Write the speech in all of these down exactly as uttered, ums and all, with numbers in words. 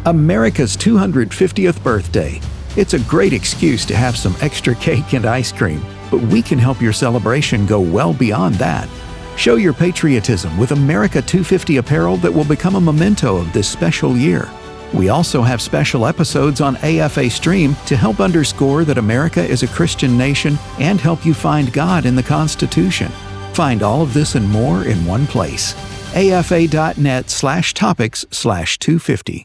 America's two hundred fiftieth birthday. It's a great excuse to have some extra cake and ice cream, but we can help your celebration go well beyond that. Show your patriotism with America two fifty apparel that will become a memento of this special year. We also have special episodes on A F A Stream to help underscore that America is a Christian nation and help you find God in the Constitution. Find all of this and more in one place. afa.net slash topics slash 250.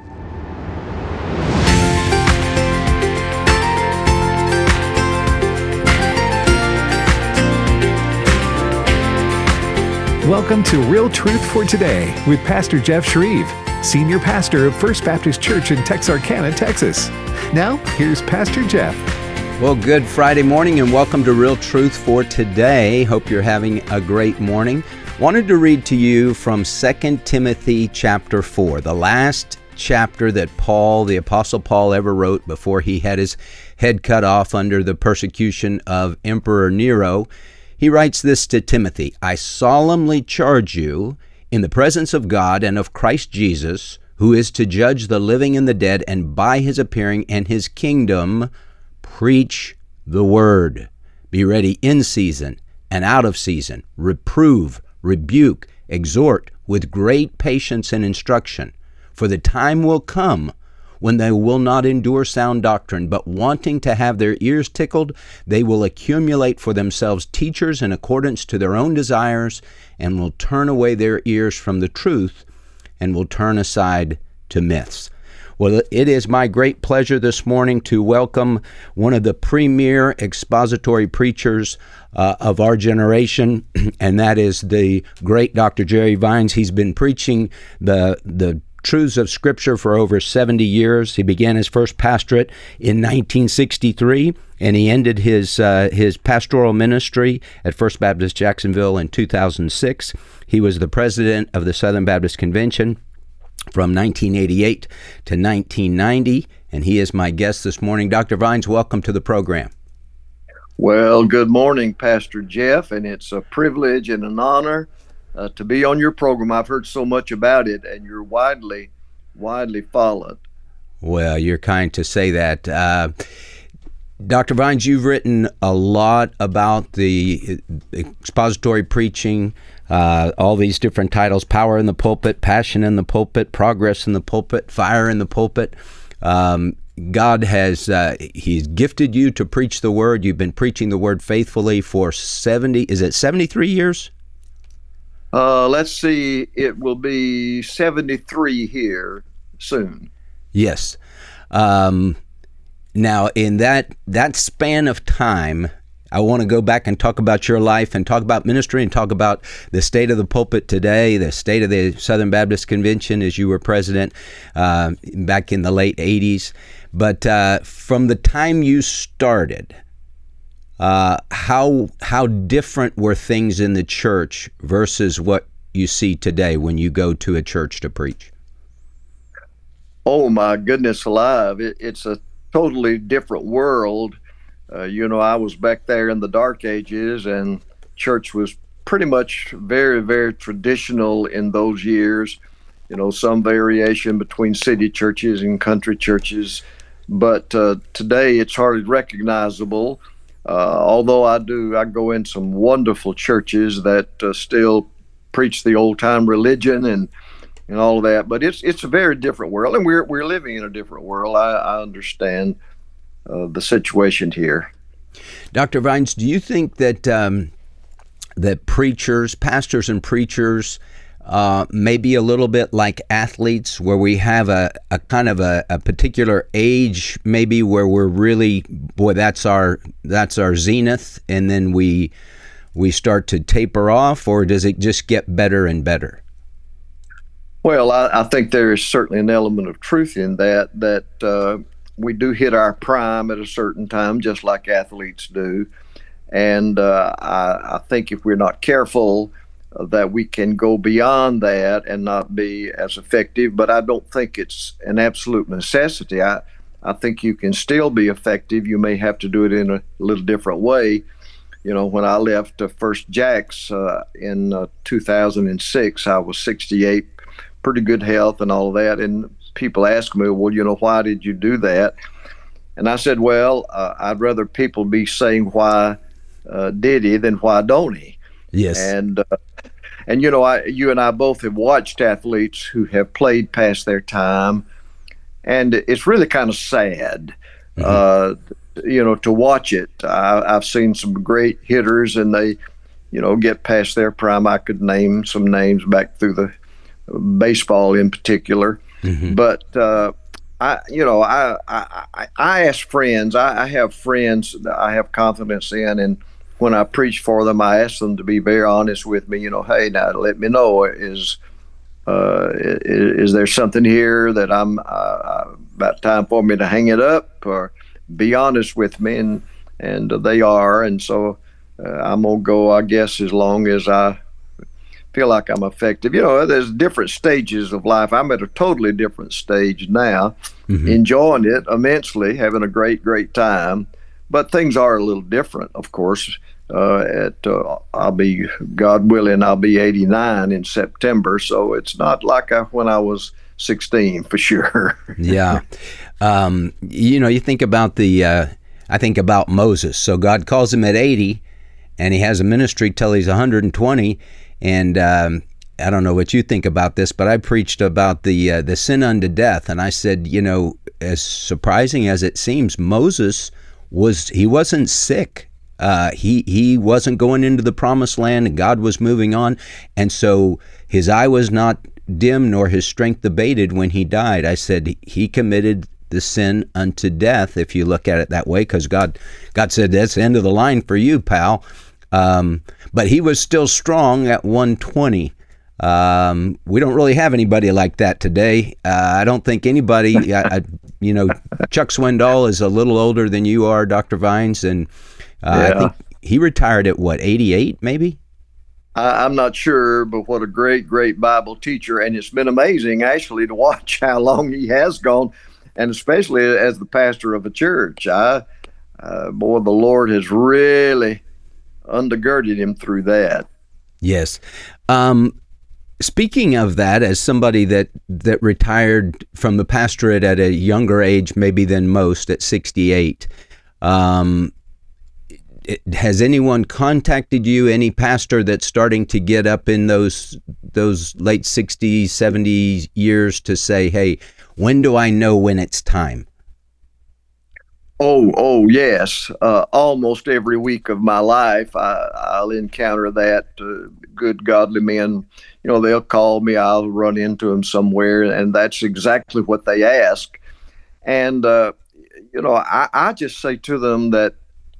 Welcome to Real Truth for Today with Pastor Jeff Shreve, Senior Pastor of First Baptist Church in Texarkana, Texas. Now, here's Pastor Jeff. Well, good Friday morning and welcome to Real Truth for Today. Hope you're having a great morning. Wanted to read to you from Second Timothy chapter four, the last chapter that Paul, the Apostle Paul, ever wrote before he had his head cut off under the persecution of Emperor Nero. He writes this to Timothy: I solemnly charge you in the presence of God and of Christ Jesus, who is to judge the living and the dead, and by his appearing and his kingdom, preach the word. Be ready in season and out of season. Reprove, rebuke, exhort with great patience and instruction. For the time will come when they will not endure sound doctrine, but wanting to have their ears tickled, they will accumulate for themselves teachers in accordance to their own desires, and will turn away their ears from the truth, and will turn aside to myths. Well, it is my great pleasure this morning to welcome one of the premier expository preachers uh, of our generation, and that is the great Doctor Jerry Vines. He's been preaching the the truths of Scripture for over seventy years. He began his first pastorate in nineteen sixty-three, and he ended his uh, his pastoral ministry at First Baptist Jacksonville in two thousand six. He was the president of the Southern Baptist Convention from nineteen eighty-eight to nineteen ninety, and he is my guest this morning. Doctor Vines, welcome to the program. Well, good morning, Pastor Jeff, and it's a privilege and an honor Uh, to be on your program. I've heard so much about it, and you're widely, widely followed. Well, you're kind to say that. Uh, Doctor Vines, you've written a lot about the expository preaching, uh, all these different titles: Power in the Pulpit, Passion in the Pulpit, Progress in the Pulpit, Fire in the Pulpit. Um, God has, uh, He's gifted you to preach the Word. You've been preaching the Word faithfully for seventy, is it seventy-three years? Uh, let's see, it will be seventy-three here soon. Yes. Um, now, in that that span of time, I want to go back and talk about your life and talk about ministry and talk about the state of the pulpit today, the state of the Southern Baptist Convention as you were president uh, back in the late eighties. But uh, from the time you started, Uh, how how different were things in the church versus what you see today when you go to a church to preach? Oh, my goodness alive. It, it's a totally different world. Uh, you know, I was back there in the dark ages, and church was pretty much very, very traditional in those years. You know, some variation between city churches and country churches. But uh, today it's hardly recognizable. Uh, although I do, I go in some wonderful churches that uh, still preach the old time religion and and all of that. But it's it's a very different world, and we're we're living in a different world. I, I understand uh, the situation here. Doctor Vines, do you think that um, that preachers, pastors, and preachers uh, may be a little bit like athletes, where we have a, a kind of a, a particular age, maybe where we're really, boy, that's our that's our zenith, and then we we start to taper off, or does it just get better and better? Well, I, I think there is certainly an element of truth in that, that uh, we do hit our prime at a certain time, just like athletes do. And uh, I, I think if we're not careful, uh, that we can go beyond that and not be as effective. But I don't think it's an absolute necessity. I, I think you can still be effective. You may have to do it in a little different way. You know, when I left uh, First Jax uh, in uh, two thousand six, I was sixty-eight, pretty good health and all of that. And people ask me, well, you know, why did you do that? And I said, well, uh, I'd rather people be saying why uh, did he than why don't he? Yes. And uh, and you know, I you and I both have watched athletes who have played past their time, and it's really kind of sad, mm-hmm. uh, you know, to watch it. I, I've seen some great hitters, and they, you know, get past their prime. I could name some names back through the baseball in particular, mm-hmm. but. Uh, I, you know, I, I, I ask friends, I, I have friends that I have confidence in, and when I preach for them, I ask them to be very honest with me, you know, hey, now let me know, is, uh, is, is there something here that I'm, uh, about time for me to hang it up, or be honest with me, and, and they are, and so uh, I'm going to go, I guess, as long as I feel like I'm effective. You know, there's different stages of life. I'm at a totally different stage now, mm-hmm. enjoying it immensely, having a great, great time. But things are a little different, of course. Uh, at uh, I'll be, God willing, I'll be eighty-nine in September. So it's not like I, when I was sixteen, for sure. Yeah. Um, you know, you think about the, uh, I think about Moses. So God calls him at eighty, and he has a ministry till he's one hundred twenty. And um, I don't know what you think about this, but I preached about the uh, the sin unto death, and I said, you know, as surprising as it seems, Moses was he wasn't sick. Uh, he he wasn't going into the promised land, and God was moving on, and so his eye was not dim nor his strength abated when he died. I said he committed the sin unto death, if you look at it that way, because God God said that's the end of the line for you, pal. Um, but he was still strong at one twenty. Um, we don't really have anybody like that today. Uh, I don't think anybody, I, I, you know, Chuck Swindoll is a little older than you are, Doctor Vines, and uh, yeah. I think he retired at what, eighty-eight maybe? I, I'm not sure, but what a great, great Bible teacher. And it's been amazing actually to watch how long he has gone, and especially as the pastor of a church. I, uh, boy, the Lord has really undergirded him through that. Yes. Um, speaking of that, as somebody that, that retired from the pastorate at a younger age maybe than most, at sixty-eight, um, it, has anyone contacted you, any pastor that's starting to get up in those those late sixties, seventies years to say, hey, when do I know when it's time? Oh, oh, yes. Uh, almost every week of my life, I, I'll encounter that. Uh, good, godly men, you know, they'll call me. I'll run into them somewhere, and that's exactly what they ask. And, uh, you know, I, I just say to them that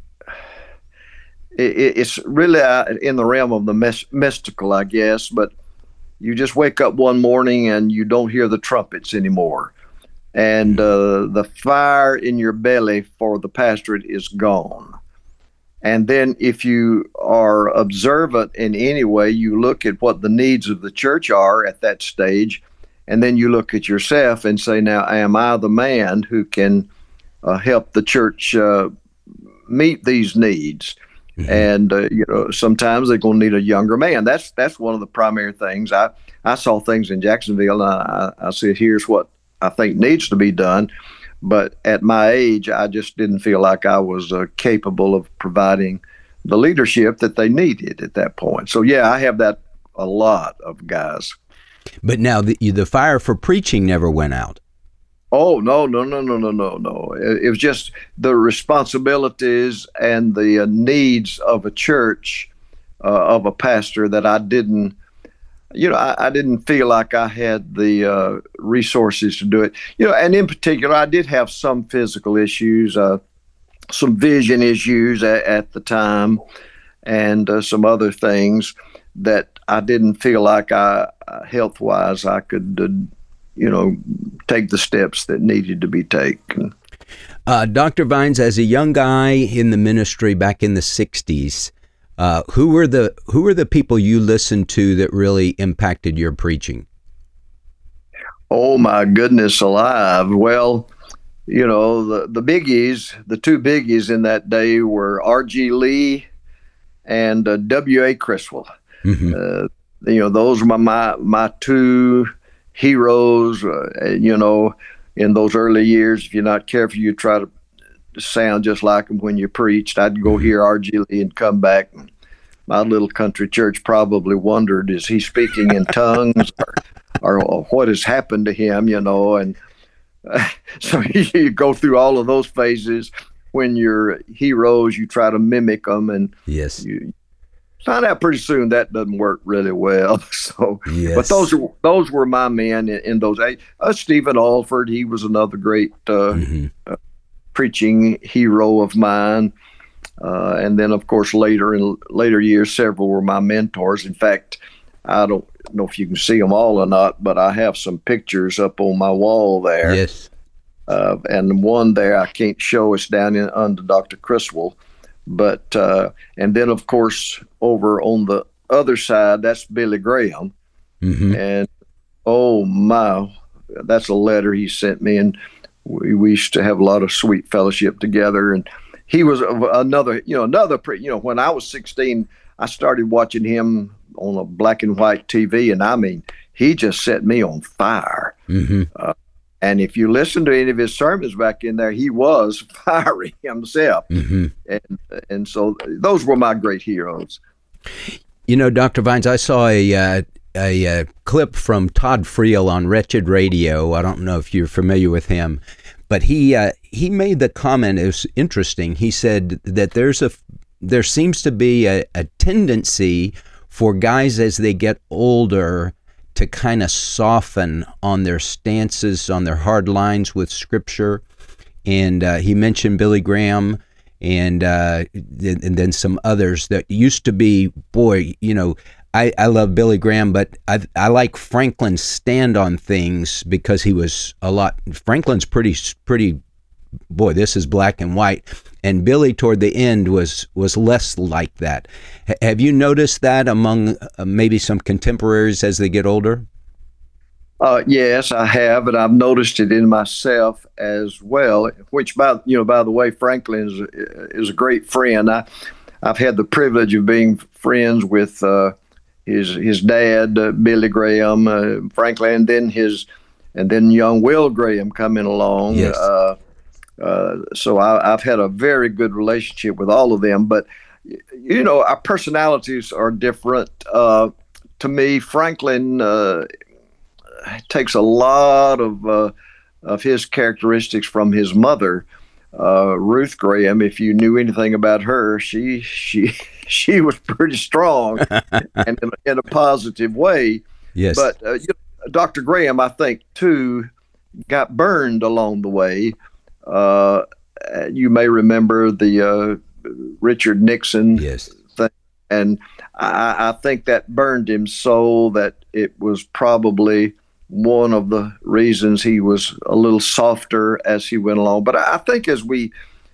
it, it's really in the realm of the mes- mystical, I guess, but you just wake up one morning and you don't hear the trumpets anymore. And uh, the fire in your belly for the pastorate is gone. And then if you are observant in any way, you look at what the needs of the church are at that stage, and then you look at yourself and say, now, am I the man who can uh, help the church uh, meet these needs? Mm-hmm. And, uh, you know, sometimes they're going to need a younger man. That's that's one of the primary things. I, I saw things in Jacksonville, and I, I said, here's what I think needs to be done. But at my age, I just didn't feel like I was uh, capable of providing the leadership that they needed at that point. So, yeah, I have that a lot of guys. But now the, the fire for preaching never went out. Oh, no, no, no, no, no, no, no. It, it was just the responsibilities and the uh, needs of a church, uh, of a pastor, that I didn't You know, I, I didn't feel like I had the uh, resources to do it. You know, and in particular, I did have some physical issues, uh, some vision issues at, at the time, and uh, some other things that I didn't feel like I, uh, health-wise, I could, uh, you know, take the steps that needed to be taken. Uh, Doctor Vines, as a young guy in the ministry back in the sixties, Uh, who were the who were the people you listened to that really impacted your preaching? Oh my goodness alive! Well, you know, the the biggies, the two biggies in that day were R G Lee and uh, W A Criswell. Mm-hmm. Uh, you know, those were my, my my two heroes. Uh, you know, in those early years, if you're not careful, you try to sound just like them when you preached. I'd go hear R G Lee and come back. And my little country church probably wondered, is he speaking in tongues or, or what has happened to him, you know? And uh, so you go through all of those phases. When you're heroes, you try to mimic them, and yes, you find out pretty soon that doesn't work really well. So, yes. But those are those were my men in, in those eight. Uh, Stephen Alford, he was another great uh, mm-hmm. uh, preaching hero of mine. Uh, and then, of course, later in later years, several were my mentors. In fact, I don't know if you can see them all or not, but I have some pictures up on my wall there. Yes. Uh, and one there I can't show. It's down in under Doctor Criswell. But uh, and then, of course, over on the other side, that's Billy Graham. Mm-hmm. And, oh, my, that's a letter he sent me. And we, we used to have a lot of sweet fellowship together. And he was another, you know, another, you know, when I was sixteen, I started watching him on a black and white T V. And, I mean, he just set me on fire. Mm-hmm. Uh, And if you listen to any of his sermons back in there, he was fiery himself. Mm-hmm. And and so those were my great heroes. You know, Doctor Vines, I saw a, uh, a a clip from Todd Friel on Wretched Radio. I don't know if you're familiar with him, but he uh, he made the comment, it was interesting. He said that there's a there seems to be a, a tendency for guys as they get older to kind of soften on their stances, on their hard lines with Scripture. And uh, he mentioned Billy Graham and uh, and then some others that used to be, boy, you know, I, I love Billy Graham, but I I like Franklin's stand on things because he was a lot, Franklin's pretty, pretty, boy, this is black and white. And Billy toward the end was was less like that. H- have you noticed that among uh, maybe some contemporaries as they get older? Uh, yes, I have, and I've noticed it in myself as well. Which, by you know, by the way, Franklin is is a great friend. I I've had the privilege of being friends with uh, his his dad, uh, Billy Graham, uh, Franklin, and then his and then young Will Graham coming along. Yes. Uh, Uh, so I, I've had a very good relationship with all of them, but you know, our personalities are different. Uh, to me, Franklin uh, takes a lot of uh, of his characteristics from his mother, uh, Ruth Graham. If you knew anything about her, she she she was pretty strong and in, in a positive way. Yes. But uh, you know, Doctor Graham, I think, too, got burned along the way. Uh, you may remember the uh, Richard Nixon yes. thing, and I, I think that burned him so that it was probably one of the reasons he was a little softer as he went along. But I think as we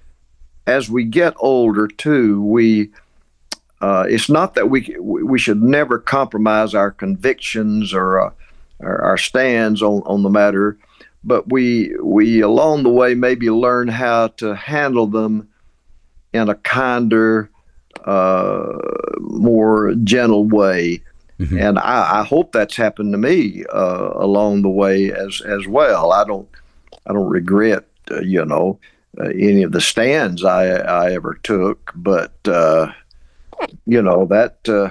as we get older too, we uh, it's not that we we should never compromise our convictions or uh, our, our stands on, on the matter. But we we along the way maybe learn how to handle them in a kinder, uh, more gentle way, mm-hmm. and I, I hope that's happened to me uh, along the way as as well. I don't I don't regret uh, you know uh, any of the stands I I ever took, but uh, you know that. Uh,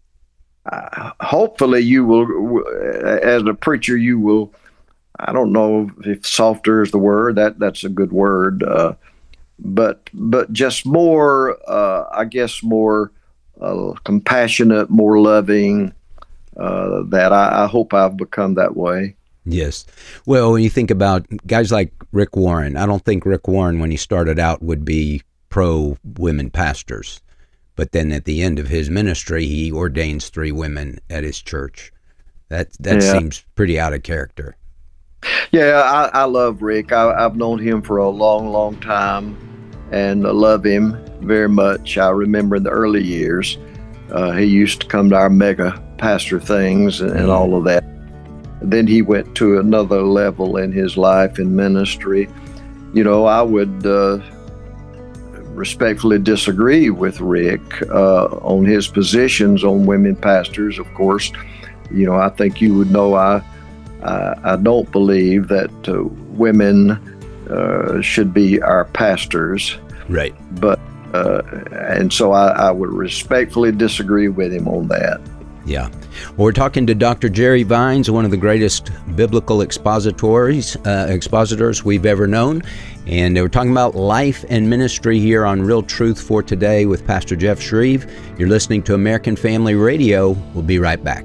uh, hopefully, you will, as a preacher, you will. I don't know if softer is the word. That that's a good word, uh, but but just more, uh, I guess, more uh, compassionate, more loving. Uh, that I, I hope I've become that way. Yes. Well, when you think about guys like Rick Warren, I don't think Rick Warren, when he started out, would be pro women pastors, but then at the end of his ministry, he ordains three women at his church. That that yeah. seems pretty out of character. Yeah, I, I love Rick. I, I've known him for a long, long time, and I love him very much. I remember in the early years, uh, he used to come to our mega pastor things and, and all of that. Then he went to another level in his life in ministry. You know, I would uh, respectfully disagree with Rick uh, on his positions on women pastors. Of course, you know, I think you would know I uh, I don't believe that uh, women uh, should be our pastors. Right. But uh, and so I, I would respectfully disagree with him on that. Yeah. Well, we're talking to Doctor Jerry Vines, one of the greatest biblical expositories, uh, expositors we've ever known. And we're talking about life and ministry here on Real Truth for Today with Pastor Jeff Shreve. You're listening to American Family Radio. We'll be right back.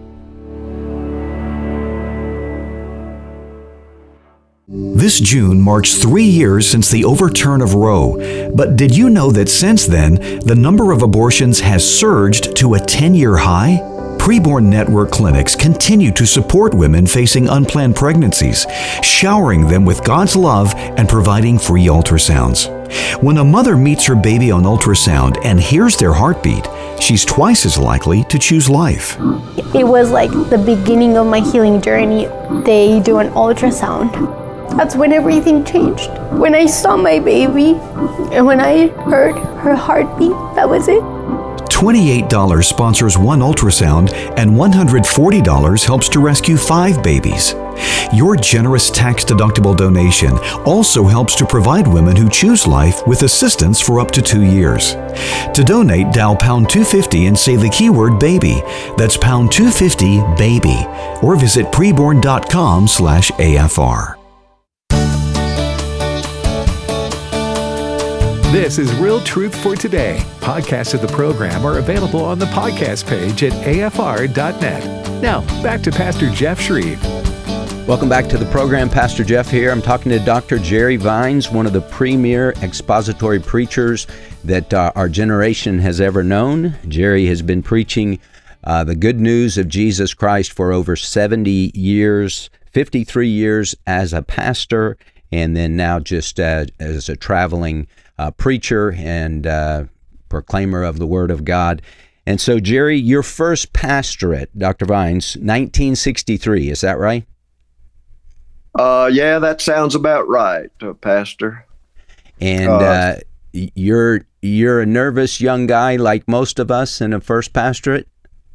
This June marks three years since the overturn of Roe. But did you know that since then, the number of abortions has surged to a ten-year high? Preborn Network clinics continue to support women facing unplanned pregnancies, showering them with God's love and providing free ultrasounds. When a mother meets her baby on ultrasound and hears their heartbeat, she's twice as likely to choose life. It was like the beginning of my healing journey. They do an ultrasound. That's when everything changed. When I saw my baby and when I heard her heartbeat, that was it. twenty-eight dollars sponsors one ultrasound and one hundred forty dollars helps to rescue five babies. Your generous tax-deductible donation also helps to provide women who choose life with assistance for up to two years. To donate, dial pound two fifty and say the keyword baby. That's pound two fifty baby. Or visit preborn.com slash AFR. This is Real Truth for Today. Podcasts of the program are available on the podcast page at A F R dot net. Now, back to Pastor Jeff Shreve. Welcome back to the program. Pastor Jeff here. I'm talking to Doctor Jerry Vines, one of the premier expository preachers that uh, our generation has ever known. Jerry has been preaching uh, the good news of Jesus Christ for over seventy years, fifty-three years as a pastor, and then now just uh, as a traveling Uh, preacher and uh, proclaimer of the Word of God. And so, Jerry, your first pastorate, Doctor Vines, nineteen sixty-three, is that right? Uh, yeah, that sounds about right, uh, Pastor. And uh, uh, you're you're a nervous young guy like most of us in a first pastorate?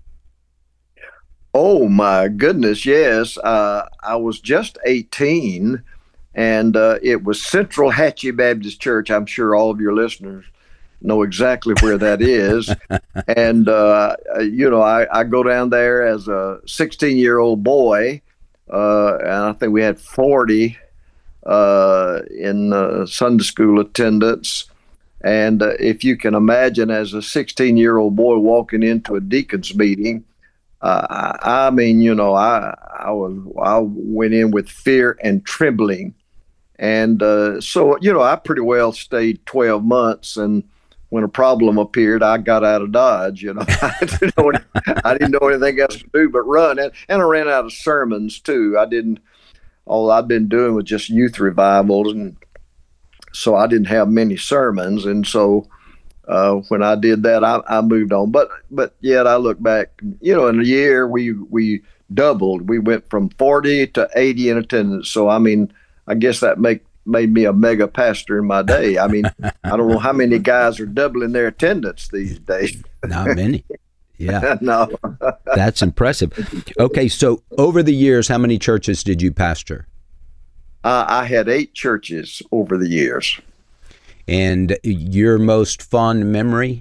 Oh, my goodness, yes. Uh, I was just eighteen. And uh, it was Central Hatchie Baptist Church. I'm sure all of your listeners know exactly where that is. And, uh, you know, I, I go down there as a sixteen-year-old boy, uh, and I think we had forty uh, in uh, Sunday school attendance. And uh, if you can imagine, as a sixteen-year-old boy walking into a deacon's meeting, uh, I, I mean, you know, I, I was I went in with fear and trembling. And uh, so, you know, I pretty well stayed twelve months. And when a problem appeared, I got out of Dodge. You know, I didn't know, I didn't know anything else to do but run. And, and I ran out of sermons, too. I didn't, all I'd been doing was just youth revivals. And so I didn't have many sermons. And so uh, when I did that, I, I moved on. But but yet I look back, you know, in a year we, we doubled. We went from forty to eighty in attendance. So, I mean, I guess that make, made me a mega pastor in my day. I mean, I don't know how many guys are doubling their attendance these days. Not many. Yeah. No. That's impressive. Okay, so over the years, how many churches did you pastor? Uh, I had eight churches over the years. And your most fond memory?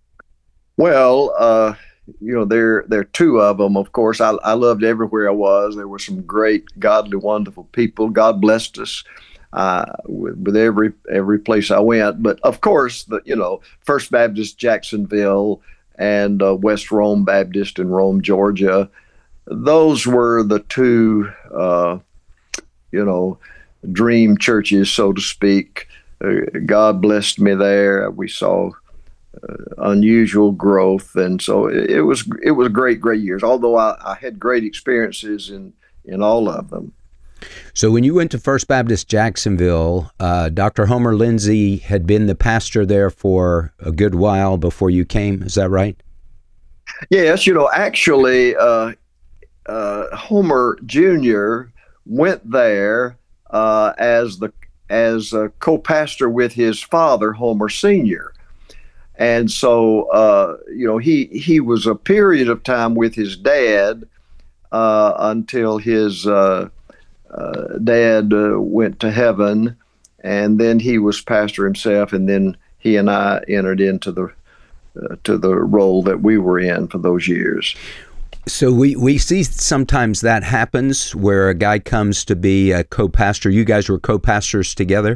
Well, uh, you know, there there are two of them, of course. I, I loved everywhere I was. There were some great, godly, wonderful people. God blessed us uh, with, with every every place I went. But, of course, the you know, First Baptist Jacksonville and uh, West Rome Baptist in Rome, Georgia, those were the two, uh, you know, dream churches, so to speak. Uh, God blessed me there. We saw Uh, unusual growth, and so it, it was it was great, great years. Although I, I had great experiences in in all of them. So when you went to First Baptist Jacksonville, uh, Doctor Homer Lindsay had been the pastor there for a good while before you came. Is that right? Yes, you know, actually, uh, uh, Homer Junior went there uh, as the as a co-pastor with his father, Homer Senior And so, uh, you know, he he was a period of time with his dad uh, until his uh, uh, Dad uh, went to heaven, and then he was pastor himself, and then he and I entered into the uh, to the role that we were in for those years. So we, we see sometimes that happens where a guy comes to be a co-pastor. You guys were co-pastors together?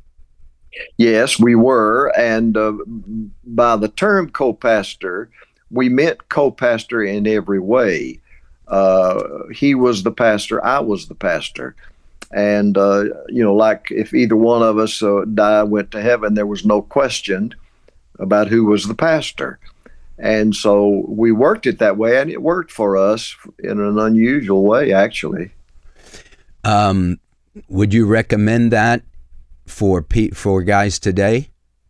Yes, we were. And uh, by the term co-pastor, we meant co-pastor in every way. Uh, he was the pastor, I was the pastor. And, uh, you know, like if either one of us uh, died, went to heaven, there was no question about who was the pastor. And so we worked it that way, and it worked for us in an unusual way, actually. Um, would you recommend that for pe- for guys today?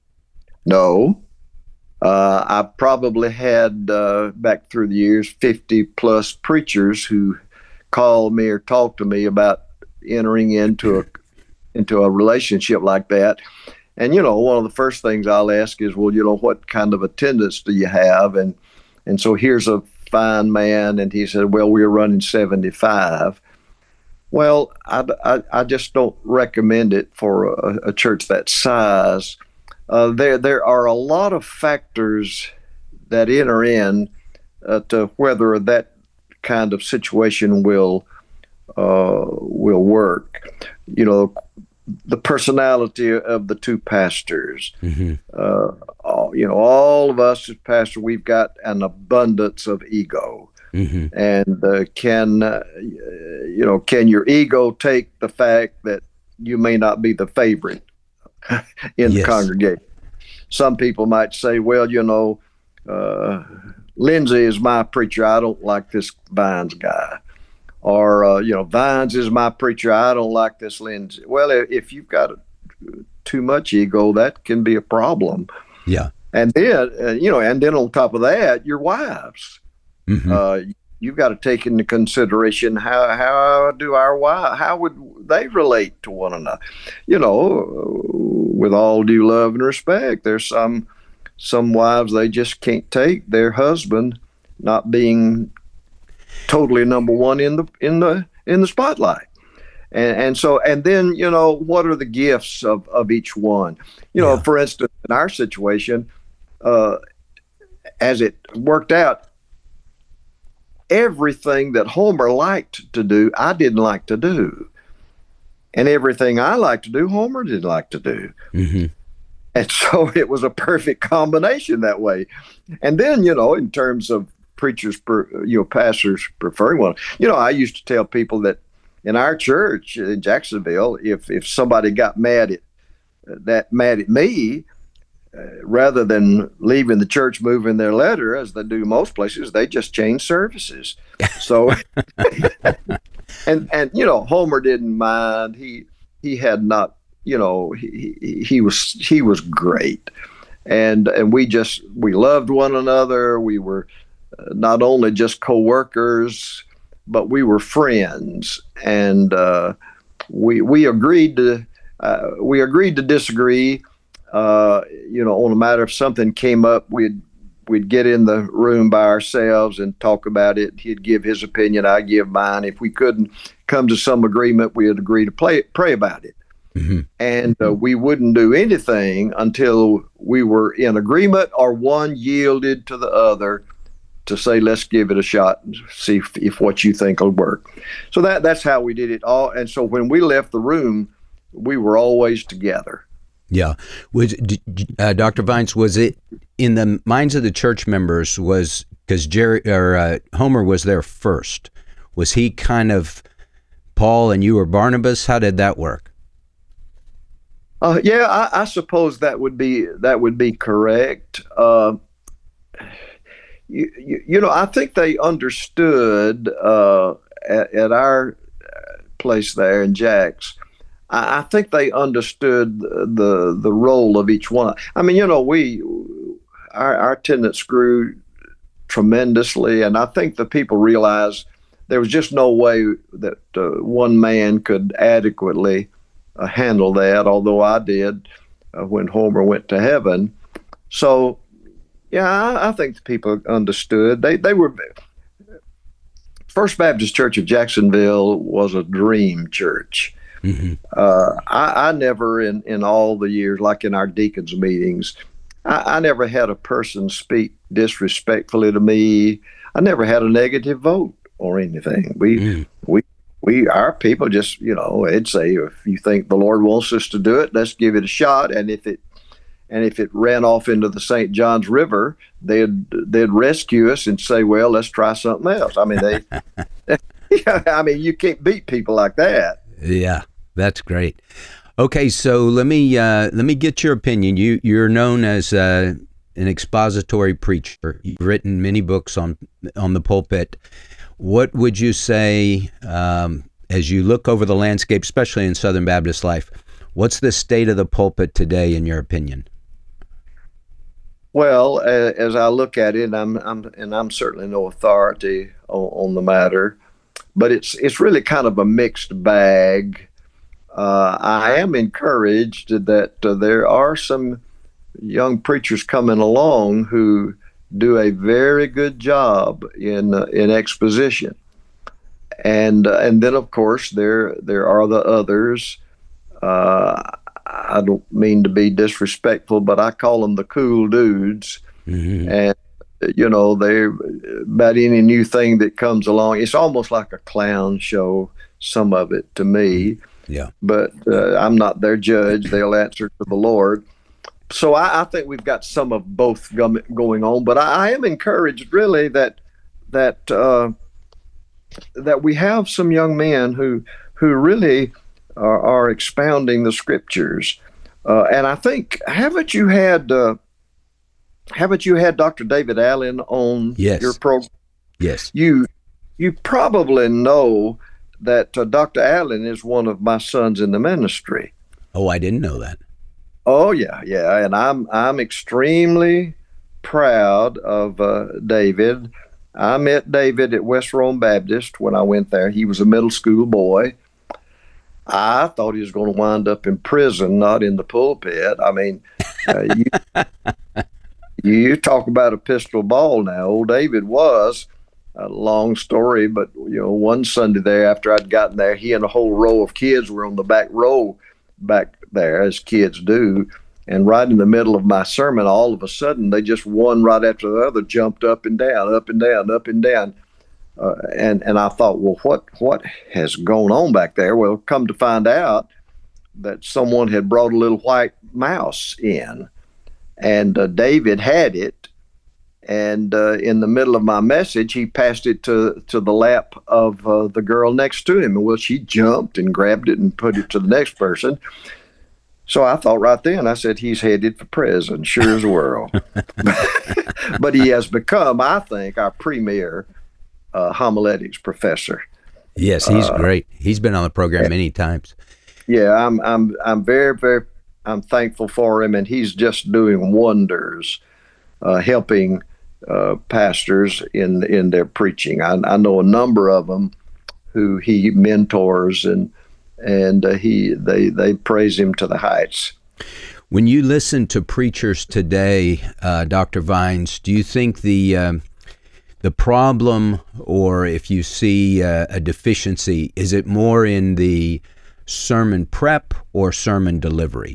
No. Uh, I probably had, uh, back through the years, fifty plus preachers who called me or talked to me about entering into a into a relationship like that. And, you know, one of the first things I'll ask is, well, you know, what kind of attendance do you have? And and so here's a fine man, and he said, well, we're running seventy-five. Well, I, I, I just don't recommend it for a, a church that size. Uh, there there are a lot of factors that enter in uh, to whether that kind of situation will uh, will work. You know, the personality of the two pastors. Mm-hmm. Uh, all, you know, all of us as pastors, we've got an abundance of ego. Mm-hmm. And uh, can, uh, you know, can your ego take the fact that you may not be the favorite in yes. the congregation? Some people might say, well, you know, uh, Lindsay is my preacher. I don't like this Vines guy. Or, uh, you know, Vines is my preacher. I don't like this Lindsay. Well, if you've got too much ego, that can be a problem. Yeah. And then, uh, you know, and then on top of that, your wives. Mm-hmm. Uh, you've got to take into consideration how how do our wives, how would they relate to one another? You know, with all due love and respect, there's some some wives, they just can't take their husband not being totally number one in the in the in the spotlight. And and so and then, you know, what are the gifts of, of each one? You know, yeah. For instance, in our situation, uh, as it worked out, everything that Homer liked to do, I didn't like to do. And everything I liked to do, Homer didn't like to do. Mm-hmm. And so it was a perfect combination that way. And then, you know, in terms of preachers, per, you know, pastors preferring one, you know, I used to tell people that in our church in Jacksonville, if, if somebody got mad at that mad at me, Uh, rather than leaving the church, moving their letter, as they do most places, they just change services. So, and and you know, Homer didn't mind. He he had not, you know, he he, he was he was great, and and we just we loved one another. We were uh, not only just co-workers, but we were friends, and uh, we we agreed to uh, we agreed to disagree. Uh, you know, on a matter if something came up, we'd we'd get in the room by ourselves and talk about it. He'd give his opinion, I'd give mine. If we couldn't come to some agreement, we'd agree to play, pray about it. Mm-hmm. And uh, we wouldn't do anything until we were in agreement or one yielded to the other to say, let's give it a shot and see if, if what you think will work. So that that's how we did it all. And so when we left the room, we were always together. Yeah. Was uh, Doctor Vines, was it in the minds of the church members, was because Jerry or uh, Homer was there first, was he kind of Paul and you were Barnabas? How did that work? Uh, yeah, I, I suppose that would be that would be correct. Uh, you, you, you know, I think they understood uh, at, at our place there in Jack's. I think they understood the the role of each one. I mean, you know, we our, our attendance grew tremendously, and I think the people realized there was just no way that uh, one man could adequately uh, handle that. Although I did uh, when Homer went to heaven. So, yeah, I, I think the people understood. They they were. First Baptist Church of Jacksonville was a dream church. Mm-hmm. Uh, I, I never, in, in all the years, like in our deacons meetings, I, I never had a person speak disrespectfully to me. I never had a negative vote or anything. We, mm. we, we, our people just, you know, they'd say, if you think the Lord wants us to do it, let's give it a shot. And if it, and if it ran off into the Saint Johns River, they'd they'd rescue us and say, well, let's try something else. I mean, they, yeah, I mean, you can't beat people like that. Yeah, that's great. Okay, so let me uh, let me get your opinion. You you're known as uh, an expository preacher. You've written many books on on the pulpit. What would you say um, as you look over the landscape, especially in Southern Baptist life? What's the state of the pulpit today, in your opinion? Well, uh, as I look at it, I'm, I'm and I'm certainly no authority on, on the matter, but it's it's really kind of a mixed bag. Uh, I am encouraged that uh, there are some young preachers coming along who do a very good job in uh, in exposition, and uh, and then of course there there are the others. Uh, I don't mean to be disrespectful, but I call them the cool dudes. Mm-hmm. And, you know, they about any new thing that comes along, it's almost like a clown show, some of it to me. Yeah. But uh, I'm not their judge. They'll answer to the Lord. So I, I think we've got some of both going on. But I, I am encouraged, really, that that uh, that we have some young men who who really Are, are expounding the scriptures, uh, and I think haven't you had uh, haven't you had Doctor David Allen on yes. your program? Yes. You you probably know that uh, Doctor Allen is one of my sons in the ministry. Oh, I didn't know that. Oh yeah, yeah, and I'm I'm extremely proud of uh, David. I met David at West Rome Baptist when I went there. He was a middle school boy. I thought he was going to wind up in prison, not in the pulpit. I mean, uh, you, you talk about a pistol ball now. Old David was a long story, but, you know, one Sunday there after I'd gotten there, he and a whole row of kids were on the back row back there, as kids do. And right in the middle of my sermon, all of a sudden, they just one right after the other jumped up and down, up and down, up and down. Uh, and and I thought, well, what what has gone on back there? Well, come to find out that someone had brought a little white mouse in, and uh, David had it. And uh, in the middle of my message, he passed it to to the lap of uh, the girl next to him. And well, she jumped and grabbed it and put it to the next person. So I thought right then, I said, he's headed for prison, sure as the world. But he has become, I think, our premier Uh, homiletics professor. Yes, he's uh, great. He's been on the program many times. Yeah, I'm I'm I'm very very I'm thankful for him, and he's just doing wonders, uh, helping uh, pastors in in their preaching. I, I know a number of them who he mentors, and and uh, he they they praise him to the heights. When you listen to preachers today, uh, Doctor Vines, do you think the um, The problem, or if you see uh, a deficiency, is it more in the sermon prep or sermon delivery?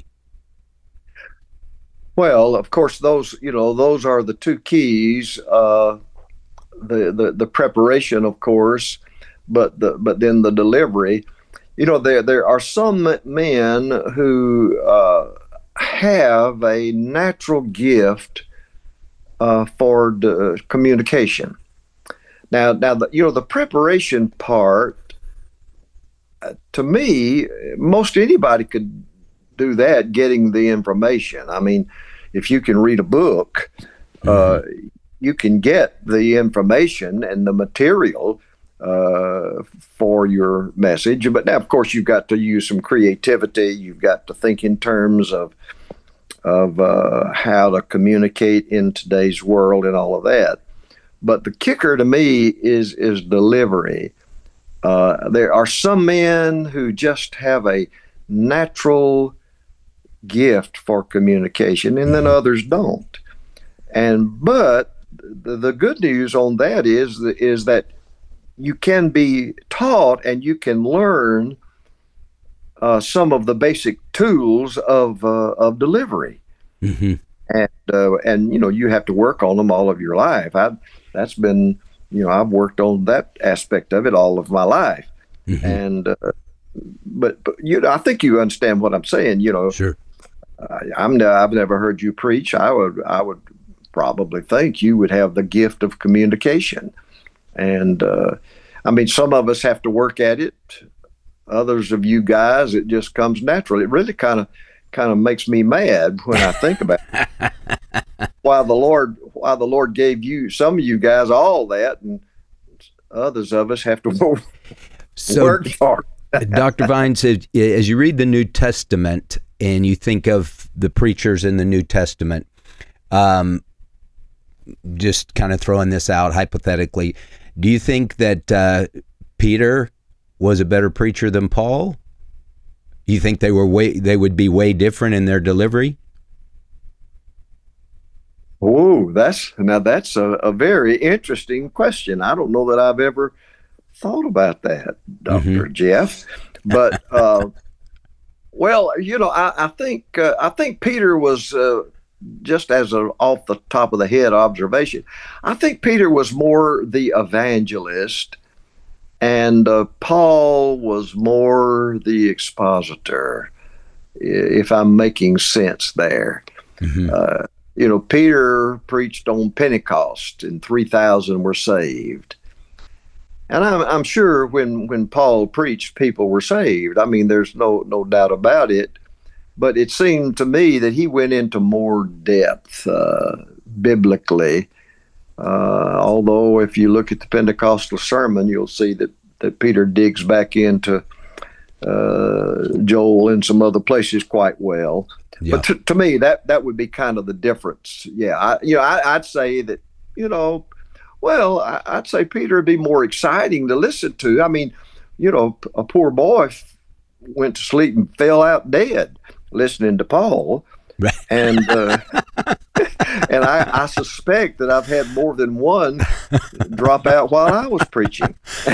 Well, of course, those you know those are the two keys. Uh, the, the the preparation, of course, but the but then the delivery. You know, there there are some men who uh, have a natural gift Uh, for the communication. Now, now the, you know, the preparation part, uh, to me, most anybody could do that, getting the information. I mean, if you can read a book, uh, mm-hmm. you can get the information and the material uh, for your message. But now, of course, you've got to use some creativity. You've got to think in terms of of uh, how to communicate in today's world and all of that. But the kicker to me is is delivery. Uh, there are some men who just have a natural gift for communication, and then others don't. And but the, the good news on that is is that you can be taught and you can learn uh, some of the basic tools of uh, of delivery. Mm-hmm. And uh, and you know, you have to work on them all of your life. I that's been you know I've worked on that aspect of it all of my life. Mm-hmm. And uh, but but you know I think you understand what I'm saying. You know, sure. I, I'm I've never heard you preach. I would I would probably think you would have the gift of communication. And uh, I mean, some of us have to work at it. Others of you guys, it just comes naturally. It really kind of kind of makes me mad when I think about it. Why the Lord, why the Lord gave you, some of you guys, all that, and others of us have to work, so, work hard. Doctor Vines, as you read the New Testament and you think of the preachers in the New Testament, um, just kind of throwing this out hypothetically, do you think that uh, Peter was a better preacher than Paul? You think they were way they would be way different in their delivery? Oh, that's now that's a, a very interesting question. I don't know that I've ever thought about that, Doctor Mm-hmm. Jeff. But uh, well, you know, I, I think uh, I think Peter was uh, just as a off the top of the head observation. I think Peter was more the evangelist. And uh, Paul was more the expositor, if I'm making sense there. Mm-hmm. Uh, you know, Peter preached on Pentecost and three thousand were saved. And I'm, I'm sure when, when Paul preached, people were saved. I mean, there's no, no doubt about it. But it seemed to me that he went into more depth uh, biblically. Uh, although if you look at the Pentecostal sermon, you'll see that, that Peter digs back into uh, Joel and some other places quite well. Yeah. But to, to me, that, that would be kind of the difference. Yeah, I, you know, I, I'd say that, you know, well, I, I'd say Peter would be more exciting to listen to. I mean, you know, a poor boy f- went to sleep and fell out dead listening to Paul. Right. And uh, and I, I suspect that I've had more than one drop out while I was preaching.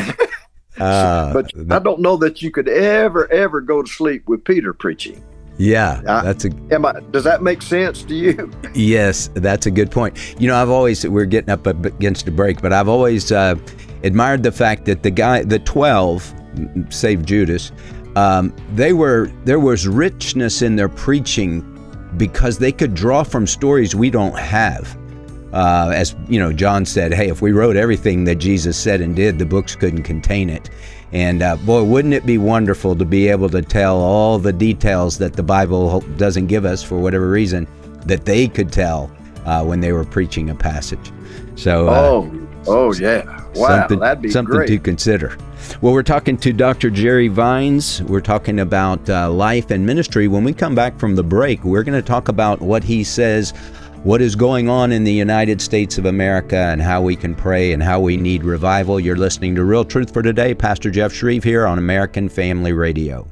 uh, but that, I don't know that you could ever, ever go to sleep with Peter preaching. Yeah, I, that's a. Am I, does that make sense to you? Yes, that's a good point. You know, I've always, we're getting up against a break, but I've always uh, admired the fact that the guy, the twelve, save Judas, um, they were, there was richness in their preaching because they could draw from stories we don't have. Uh, as you know, John said, hey, if we wrote everything that Jesus said and did, the books couldn't contain it. And uh, boy, wouldn't it be wonderful to be able to tell all the details that the Bible doesn't give us for whatever reason, that they could tell uh, when they were preaching a passage. So, uh, oh, oh yeah, wow, that'd be something great. to consider. Well, we're talking to Doctor Jerry Vines. We're talking about uh, life and ministry. When we come back from the break, we're going to talk about what he says, what is going on in the United States of America, and how we can pray and how we need revival. You're listening to Real Truth for Today. Pastor Jeff Shreve here on American Family Radio.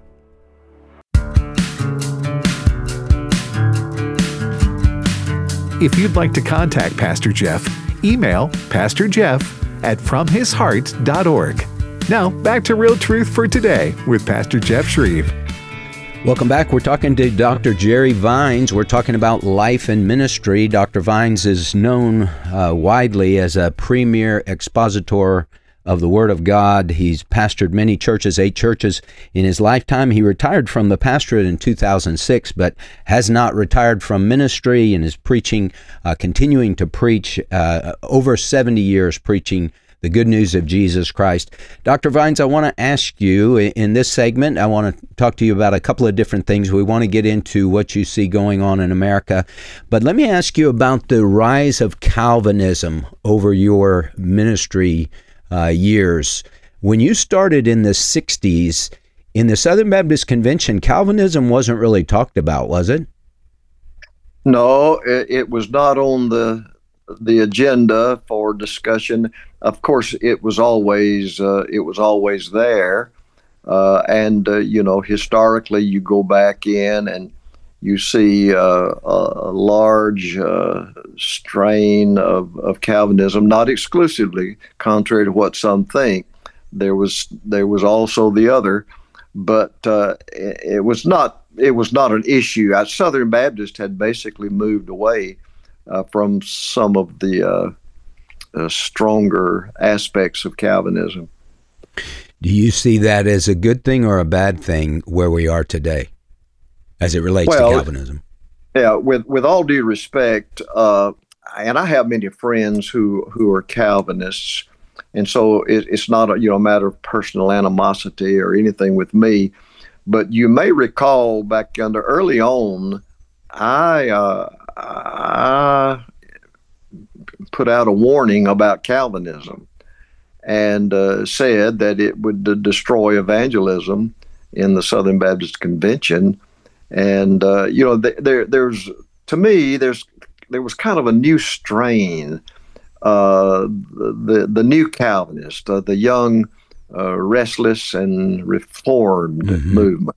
If you'd like to contact Pastor Jeff, email Pastor Jeff at from his heart dot org. Now, back to Real Truth for Today with Pastor Jeff Shreve. Welcome back. We're talking to Doctor Jerry Vines. We're talking about life and ministry. Doctor Vines is known uh, widely as a premier expositor of the Word of God. He's pastored many churches, eight churches in his lifetime. He retired from the pastorate in two thousand six, but has not retired from ministry and is preaching, uh, continuing to preach, uh, over seventy years preaching the good news of Jesus Christ. Doctor Vines, I want to ask you in this segment, I want to talk to you about a couple of different things. We want to get into what you see going on in America, but let me ask you about the rise of Calvinism over your ministry uh, years. When you started in the sixties, in the Southern Baptist Convention, Calvinism wasn't really talked about, was it? No, it, it was not on the the agenda for discussion. Of course, it was always uh, it was always there, uh, and uh, you know, historically, you go back in and you see uh, a large uh, strain of, of Calvinism, not exclusively, contrary to what some think. there was there was also the other, but uh, it, it was not it was not an issue. Uh, Southern Baptist had basically moved away uh, from some of the uh, uh, stronger aspects of Calvinism. Do you see that as a good thing or a bad thing where we are today, as it relates well, to Calvinism? Yeah, with with all due respect, uh, and I have many friends who who are Calvinists, and so it, it's not a you know matter of personal animosity or anything with me. But you may recall back under early on, I uh, I put out a warning about Calvinism and uh, said that it would uh, destroy evangelism in the Southern Baptist Convention. And uh, you know, th- there there's to me there's there was kind of a new strain, uh, the, the the new Calvinist, uh, the young, uh, restless and reformed mm-hmm. movement,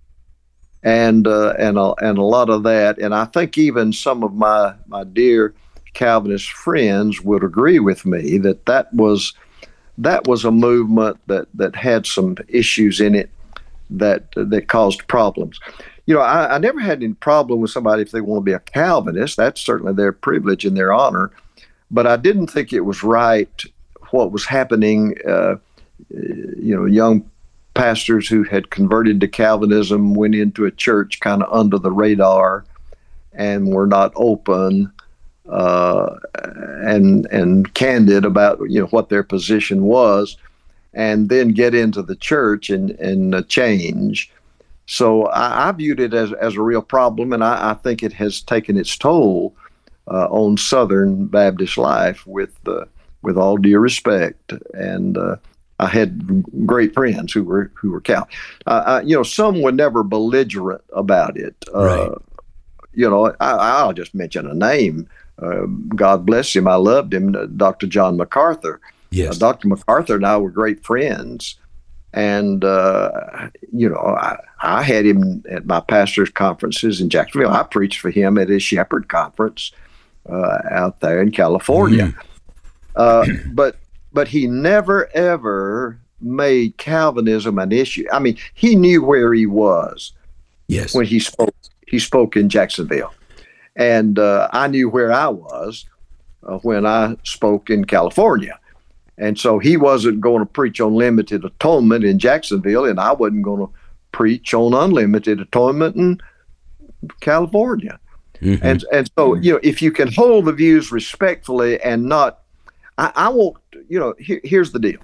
and uh, and a, and a lot of that. And I think even some of my my dear Calvinist friends would agree with me that that was that was a movement that that had some issues in it that that caused problems. You know, I, I never had any problem with somebody if they want to be a Calvinist. That's certainly their privilege and their honor. But I didn't think it was right what was happening. Uh, you know, young pastors who had converted to Calvinism went into a church kind of under the radar and were not open uh, and and candid about you know what their position was, and then get into the church and and uh, change. So I, I viewed it as, as a real problem, and I, I think it has taken its toll uh, on Southern Baptist life. With uh, with all due respect, and uh, I had great friends who were who were Cal. Uh, I, you know, some were never belligerent about it. Uh, right. You know, I, I'll just mention a name. Uh, God bless him. I loved him, uh, Doctor John MacArthur. Yes, uh, Doctor MacArthur and I were great friends. And, uh, you know, I, I had him at my pastor's conferences in Jacksonville. I preached for him at his Shepherd Conference uh, out there in California. Mm. Uh, but but he never, ever made Calvinism an issue. I mean, he knew where he was yes. when he spoke. He spoke in Jacksonville. And uh, I knew where I was uh, when I spoke in California. And so he wasn't going to preach on limited atonement in Jacksonville, and I wasn't going to preach on unlimited atonement in California. Mm-hmm. And and so, you know, if you can hold the views respectfully and not, I, I won't, you know, here, here's the deal.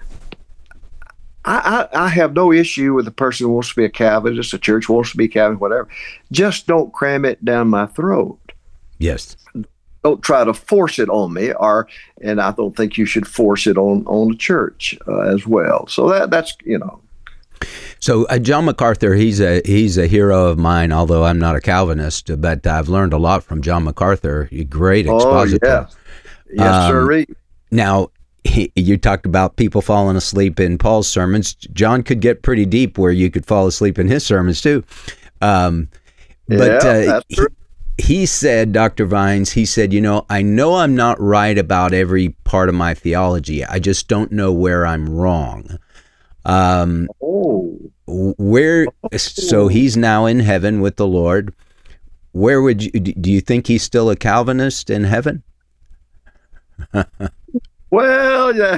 I, I, I have no issue with a person who wants to be a Calvinist, a church wants to be Calvinist, whatever. Just don't cram it down my throat. Yes. Don't try to force it on me, or and I don't think you should force it on on the church uh, as well. So that that's you know. So uh, John MacArthur, he's a he's a hero of mine. Although I'm not a Calvinist, but I've learned a lot from John MacArthur. A great expositor. Oh yeah, yes, um, sir. Now he, you talked about people falling asleep in Paul's sermons. John could get pretty deep where you could fall asleep in his sermons too. Um, but yeah, uh, that's true. He, He said, Doctor Vines, he said, you know, I know I'm not right about every part of my theology. I just don't know where I'm wrong. Um, oh. Where, so he's now in heaven with the Lord. Where would you, do you think he's still a Calvinist in heaven? Well, yeah.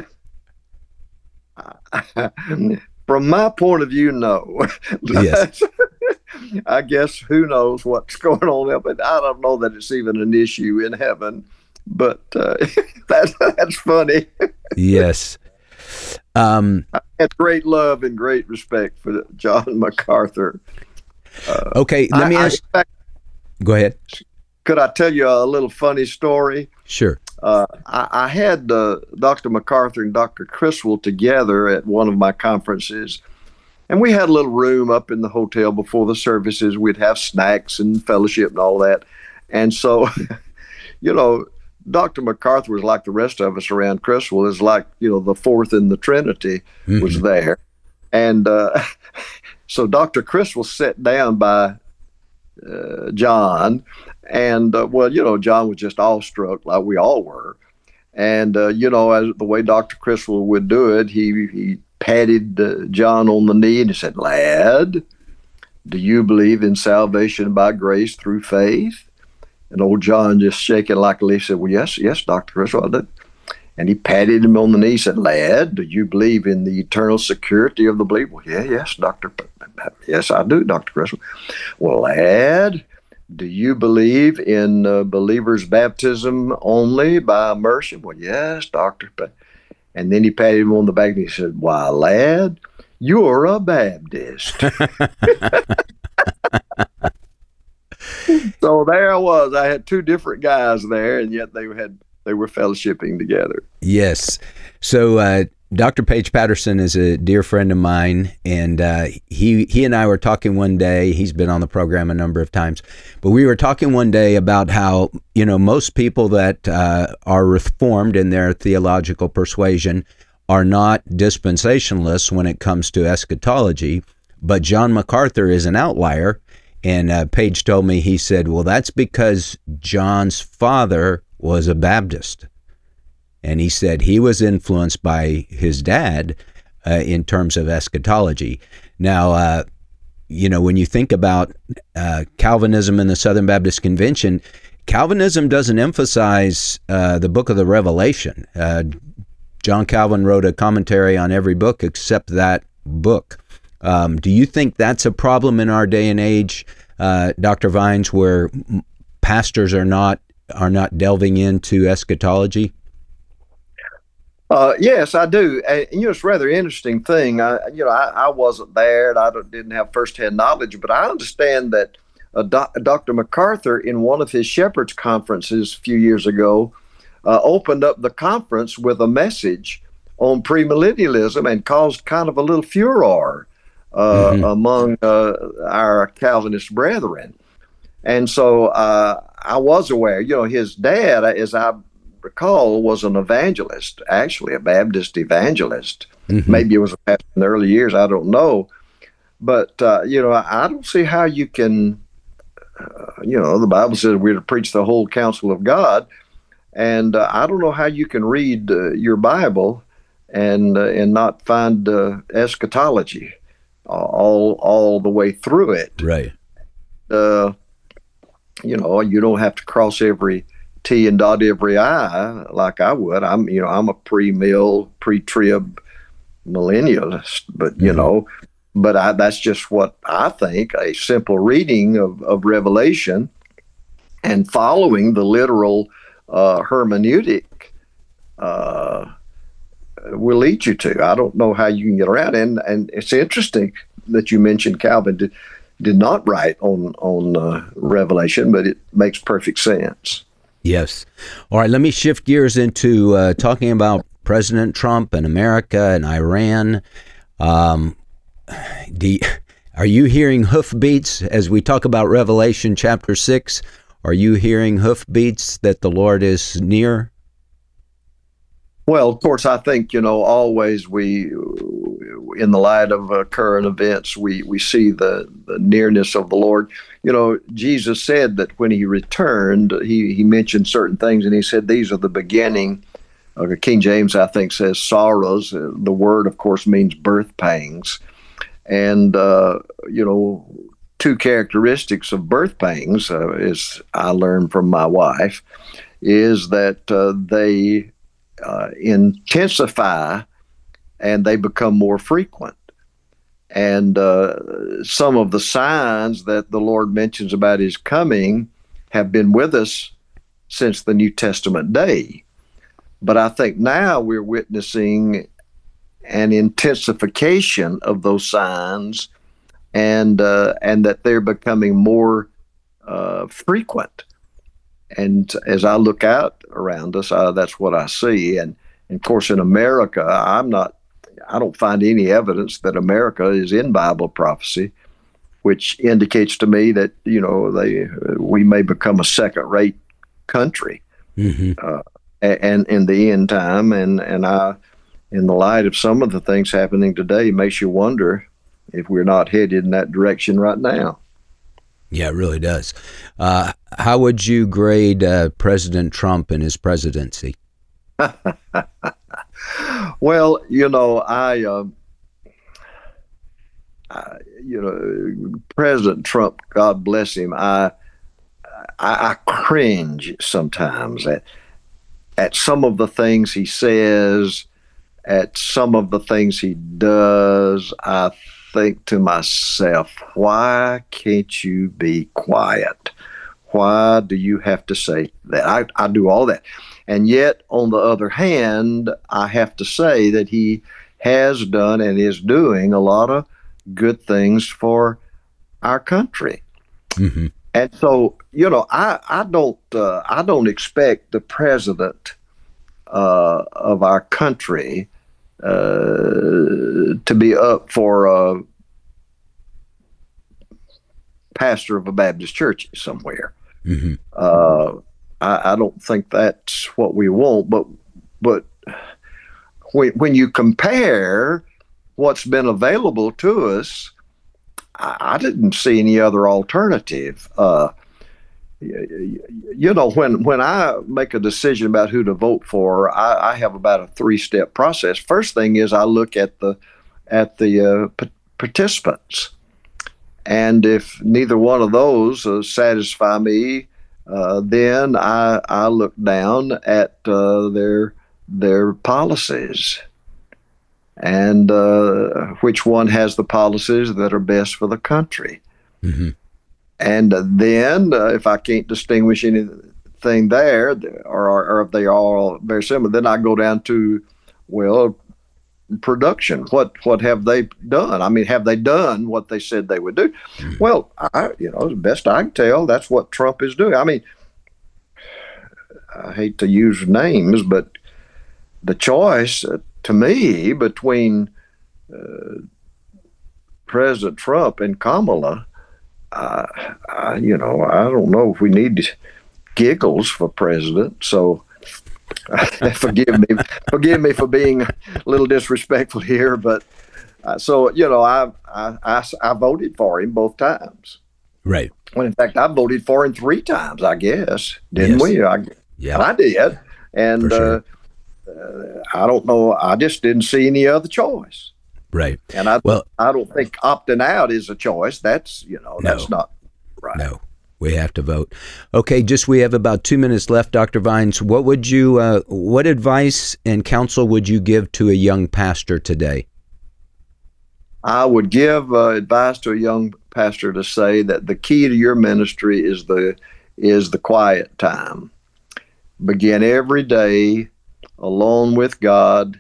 From my point of view, no. Yes. I guess who knows what's going on there, but I don't know that it's even an issue in heaven. But uh, that's that's funny. Yes. Um, I had great love and great respect for John MacArthur. Uh, okay, let me I, ask. I, go ahead. Could I tell you a little funny story? Sure. Uh, I, I had uh, Doctor MacArthur and Doctor Criswell together at one of my conferences. And we had a little room up in the hotel before the services. We'd have snacks and fellowship and all that. And so, you know, Doctor MacArthur was like the rest of us around Criswell. Is like, you know, the fourth in the Trinity mm-hmm. was there. And uh, so Doctor Criswell sat down by uh, John. And, uh, well, you know, John was just awestruck like we all were. And, uh, you know, as the way Doctor Criswell would do it, he, he patted uh, John on the knee and he said, "Lad, do you believe in salvation by grace through faith?" And old John, just shaking like a leaf, said, "Well, yes, yes, Doctor Criswell, I did." And he patted him on the knee and said, "Lad, do you believe in the eternal security of the believer?" "Well, yeah, yes, Doctor Yes, I do, Doctor Criswell." "Well, lad, do you believe in uh, believers' baptism only by immersion?" "Well, yes, Doctor And then he patted him on the back and he said, "Why, lad, you're a Baptist." So there I was. I had two different guys there, and yet they had they were fellowshipping together. Yes. So uh, Doctor Paige Patterson is a dear friend of mine, and uh, he he and I were talking one day. He's been on the program a number of times, but we were talking one day about how, you know, most people that uh, are reformed in their theological persuasion are not dispensationalists when it comes to eschatology, but John MacArthur is an outlier. And uh, Paige told me, he said, "Well, that's because John's father was a Baptist." And he said he was influenced by his dad uh, in terms of eschatology. Now, uh, you know, when you think about uh, Calvinism and the Southern Baptist Convention, Calvinism doesn't emphasize uh, the book of the Revelation. Uh, John Calvin wrote a commentary on every book except that book. Um, do you think that's a problem in our day and age, uh, Doctor Vines, where pastors are not are not delving into eschatology? Uh, yes, I do. And, you know, it's a rather interesting thing. I, you know, I, I wasn't there and I don't, didn't have firsthand knowledge, but I understand that uh, doc, Doctor MacArthur, in one of his Shepherd's conferences a few years ago, uh, opened up the conference with a message on premillennialism and caused kind of a little furor uh, mm-hmm. among uh, our Calvinist brethren. And so uh, I was aware, you know, his dad, as I recall, was an evangelist, actually a Baptist evangelist. Mm-hmm. Maybe it was a pastor in the early years, I don't know. But, uh, you know, I don't see how you can, uh, you know, the Bible says we're to preach the whole counsel of God. And uh, I don't know how you can read uh, your Bible and uh, and not find uh, eschatology all all the way through it. Right. Uh, you know, you don't have to cross every T and dot every I like I would. I'm, you know, I'm a pre-mill, pre-trib millennialist, but you mm-hmm. know, but I, that's just what I think. A simple reading of, of Revelation and following the literal uh, hermeneutic uh, will lead you to. I don't know how you can get around. And and it's interesting that you mentioned Calvin did, did not write on on uh, Revelation, but it makes perfect sense. Yes. All right. Let me shift gears into uh, talking about President Trump and America and Iran. Um, do you, are you hearing hoofbeats as we talk about Revelation chapter six? Are you hearing hoofbeats that the Lord is near? Well, of course, I think, you know, always we, in the light of uh, current events, we, we see the, the nearness of the Lord. You know, Jesus said that when he returned, he, he mentioned certain things, and he said these are the beginning. Uh, King James, I think, says sorrows. Uh, the word, of course, means birth pangs. And, uh, you know, two characteristics of birth pangs, uh, as I learned from my wife, is that uh, they uh, intensify and they become more frequent. And uh, some of the signs that the Lord mentions about his coming have been with us since the New Testament day. But I think now we're witnessing an intensification of those signs, and uh, and that they're becoming more uh, frequent. And as I look out around us, uh, that's what I see. And, and of course, in America, I'm not. I don't find any evidence that America is in Bible prophecy, which indicates to me that, you know, they we may become a second-rate country, mm-hmm. uh, and in the end time. And and I, in the light of some of the things happening today, makes you wonder if we're not headed in that direction right now. Yeah, it really does. Uh, how would you grade uh, President Trump and his presidency? Well, you know, I uh, I, you know, President Trump, God bless him, I, I, I cringe sometimes at at some of the things he says, at some of the things he does. I think to myself, why can't you be quiet? Why do you have to say that? I, I do all that. And yet, on the other hand, I have to say that he has done and is doing a lot of good things for our country. Mm-hmm. And so, you know, I, I don't uh, I don't expect the president uh, of our country uh, to be up for a pastor of a Baptist church somewhere. Mm-hmm. Uh, I, I don't think that's what we want. But but when when you compare what's been available to us, I didn't see any other alternative. Uh, you know, when when I make a decision about who to vote for, I, I have about a three-step process. First thing is I look at the at the uh, p- participants, and if neither one of those uh, satisfy me, uh, then I I look down at uh, their their policies. And uh, which one has the policies that are best for the country. Mm-hmm. And uh, then uh, if I can't distinguish anything there, or, or if they are all very similar, then I go down to, well, production. What what have they done? I mean, have they done what they said they would do? Mm-hmm. Well, I, you know, as best I can tell, that's what Trump is doing. I mean, I hate to use names, but the choice uh, to me, between uh, President Trump and Kamala, uh, I, you know, I don't know if we need giggles for president. So forgive me, forgive me for being a little disrespectful here. But uh, so you know, I, I I I voted for him both times. Right. Well, in fact, I voted for him three times. I guess didn't yes. we? I, yeah, I did, and. Sure. Uh, Uh, I don't know. I just didn't see any other choice. Right. And I, well, I don't think opting out is a choice. That's, you know, no, that's not right. No, we have to vote. Okay, just we have about two minutes left, Doctor Vines. What would you, uh, what advice and counsel would you give to a young pastor today? I would give uh, advice to a young pastor to say that the key to your ministry is the is the quiet time. Begin every day alone with God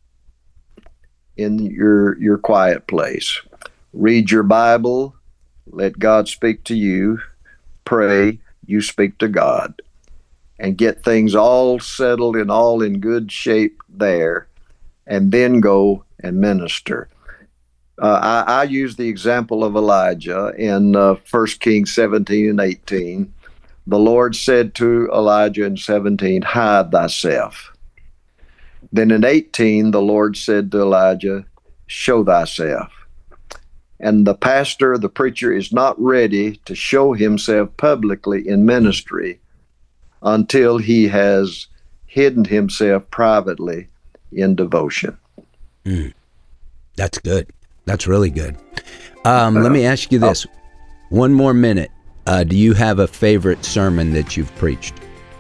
in your your quiet place. Read your Bible, let God speak to you, pray, you speak to God, and get things all settled and all in good shape there, and then go and minister. Uh, I, I use the example of Elijah in uh, First Kings seventeen and eighteen. The Lord said to Elijah in seventeen, hide thyself. Then in eighteen, the Lord said to Elijah, show thyself. And the pastor, the preacher, is not ready to show himself publicly in ministry until he has hidden himself privately in devotion. Mm. That's good. That's really good. Um, uh, let me ask you this. One more minute. Uh, do you have a favorite sermon that you've preached?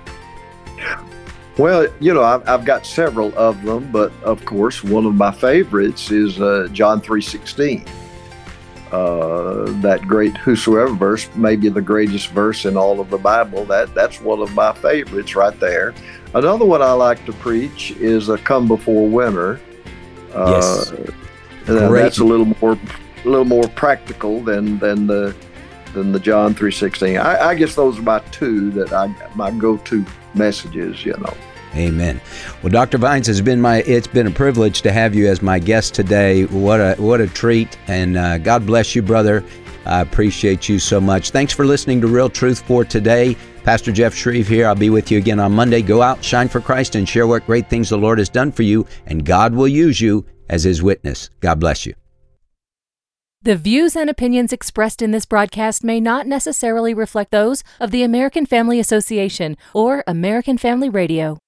Well, you know, I've, I've got several of them, but of course, one of my favorites is uh, John three sixteen. Uh, that great whosoever verse, maybe the greatest verse in all of the Bible. That that's one of my favorites right there. Another one I like to preach is a Come Before Winter. Uh, yes, that's a little more, a little more practical than than the than the John three sixteen. I, I guess those are my two that I my go-to messages, you know. Amen. Well, Doctor Vines, has been my it's been a privilege to have you as my guest today. What a what a treat, and uh, God bless you, brother. I appreciate you so much. Thanks for listening to Real Truth for today. Pastor Jeff Shreve here. I'll be with you again on Monday. Go out, shine for Christ, and share what great things the Lord has done for you, and God will use you as His witness. God bless you. The views and opinions expressed in this broadcast may not necessarily reflect those of the American Family Association or American Family Radio.